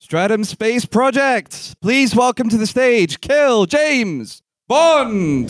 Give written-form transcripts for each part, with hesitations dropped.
Stratum Space Project. Please welcome to the stage, Kill James Bond.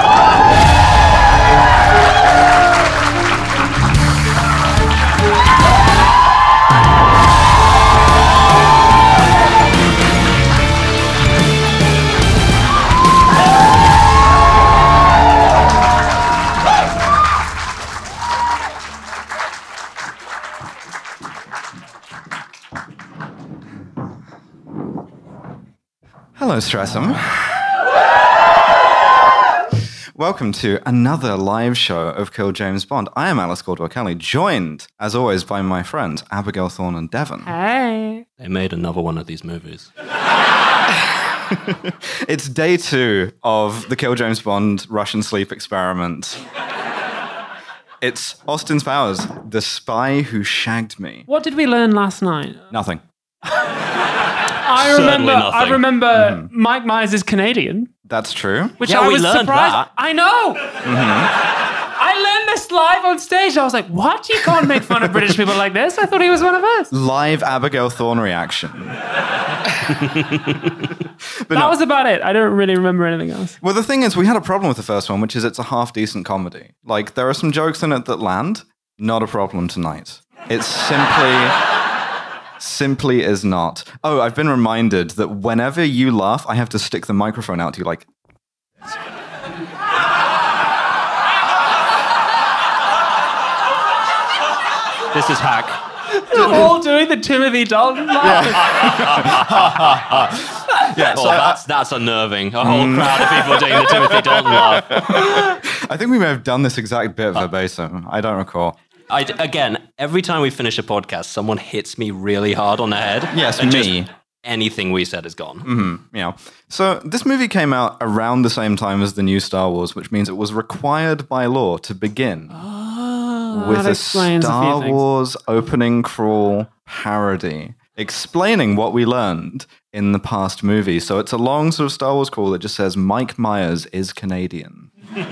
Hello, Stratum. Welcome to another live show of Kill James Bond. I am Alice Caldwell-Kelly, joined, as always, by my friends Abigail Thorne and Devon. Hey. They made another one of these movies. It's day 2 of the Kill James Bond Russian sleep experiment. It's Austin Powers, the spy who shagged me. What did we learn last night? Nothing. I remember Mike Myers is Canadian. That's true. Which Yeah, I we was learned surprised. that. I know. I learned this live on stage. I was like, what? You can't make fun of British people like this. I thought he was one of us. Live Abigail Thorne reaction. That was about it. I don't really remember anything else. Well, the thing is, we had a problem with the first one, which is it's a half-decent comedy. Like, there are some jokes in it that land. Not a problem tonight. It's simply is not. Oh, I've been reminded that whenever you laugh, I have to stick the microphone out to you like... This is hack. We're all doing the Timothy Dalton laugh. Yeah, so That's unnerving. A whole crowd of people doing the Timothy Dalton laugh. I think we may have done this exact bit verbatim. I don't recall. Again, every time we finish a podcast, someone hits me really hard on the head. Yes, and me. Just anything we said is gone. Yeah. So this movie came out around the same time as the new Star Wars, which means it was required by law to begin with that a explains a few Star things. Wars opening crawl parody, explaining what we learned in the past movie. So it's a long sort of Star Wars crawl that just says Mike Myers is Canadian.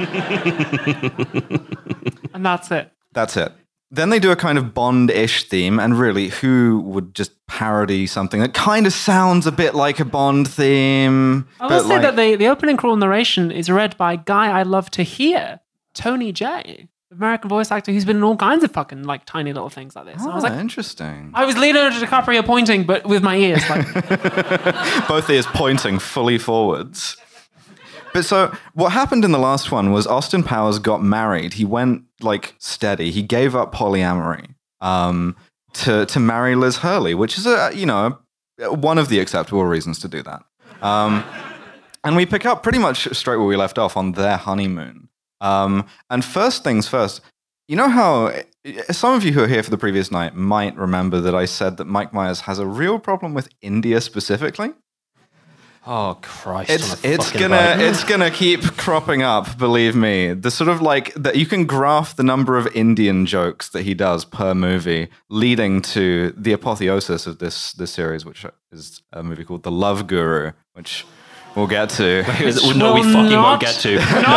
And that's it. That's it. Then they do a kind of Bond-ish theme, and really, who would just parody something that kind of sounds a bit like a Bond theme? I will say that the opening crawl narration is read by a guy I love to hear, Tony J, American voice actor who's been in all kinds of fucking like tiny little things like this. And I was like, interesting. I was Leonardo DiCaprio pointing, but with my ears. Like, Both ears pointing fully forwards. But so what happened in the last one was Austin Powers got married. He went like steady. He gave up polyamory to marry Liz Hurley, which is one of the acceptable reasons to do that. And we pick up pretty much straight where we left off on their honeymoon. And first things first, you know how some of you who are here for the previous night might remember that I said that Mike Myers has a real problem with India specifically? Oh, Christ. It's gonna keep cropping up, believe me. The sort of like that you can graph the number of Indian jokes that he does per movie, leading to the apotheosis of this series, which is a movie called The Love Guru, which we'll get to. No, we fucking won't get to.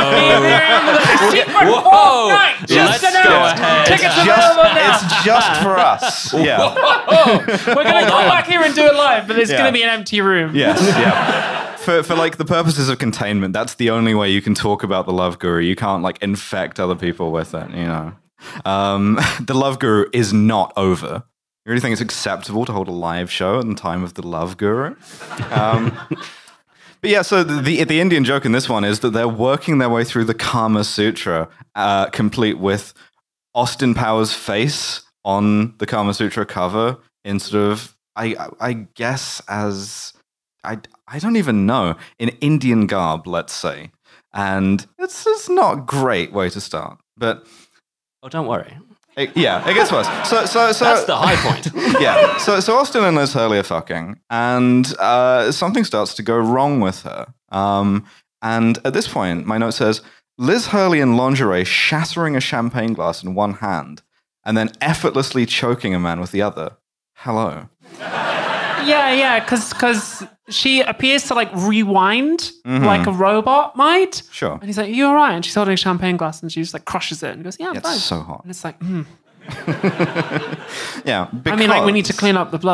Whoa! Let's go ahead. Tickets available now. It's just for us. Yeah. We're gonna come back here and do it live, but there's Yeah. gonna be an empty room. Yes. Yeah. For like the purposes of containment, that's the only way you can talk about The Love Guru. You can't like infect other people with it, you know. The Love Guru is not over. You really think it's acceptable to hold a live show in the time of The Love Guru? But yeah, so the Indian joke in this one is that they're working their way through the Kama Sutra, complete with Austin Powers' face on the Kama Sutra cover in sort of, I guess as, I don't even know, in Indian garb, let's say. And it's not a great way to start. But Oh, don't worry. it gets worse. So That's the high point. yeah. So Austin and Liz Hurley are fucking, and something starts to go wrong with her. And at this point, my note says, Liz Hurley in lingerie shattering a champagne glass in one hand, and then effortlessly choking a man with the other. Hello. Yeah, because she appears to like rewind like a robot might. Sure. And he's like, "You all right?" And she's holding a champagne glass, and she just like crushes it and goes, "Yeah, I'm fine." It's so hot. And it's like, Yeah. I mean, like we need to clean up the blood.